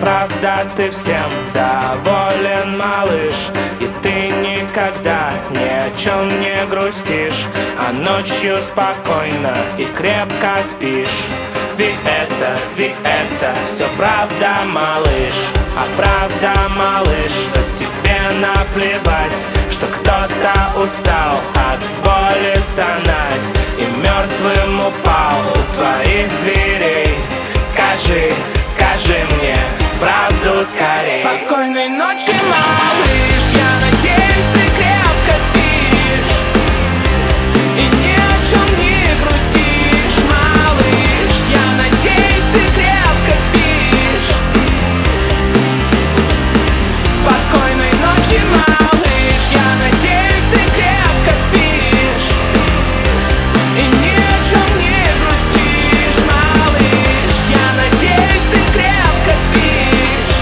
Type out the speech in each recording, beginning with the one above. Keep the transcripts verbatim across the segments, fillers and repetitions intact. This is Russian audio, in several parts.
правда ты всем доволен, малыш, и ты никогда ни о чем не грустишь, а ночью спокойно и крепко спишь. Ведь это, ведь это все правда, малыш. А правда, малыш, что тебе наплевать, что кто-то устал от боли стонать и мертвым упал у твоих дверей. Скажи, скажи мне правду скорей. Спокойной ночи, малыш, я надеюсь, ты крепко спишь и ни о чем не грустишь, малыш. Я надеюсь, ты крепко спишь. Спокойной ночи, малыш, я надеюсь, ты крепко спишь и ни о чем не грустишь, малыш. Я надеюсь, ты крепко спишь.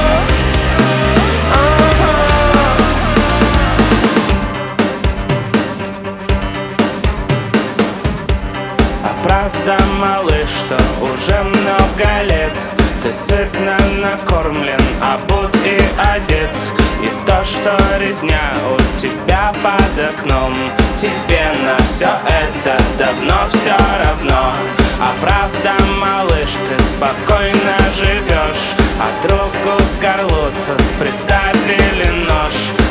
А правда, малыш, что уже много лет ты сытно накормлен, обут и одет, и то, что резня у тебя под окном, тебе на все это давно все равно. А правда, малыш, ты спокойно живешь, а другу к горлу тут приставили нож.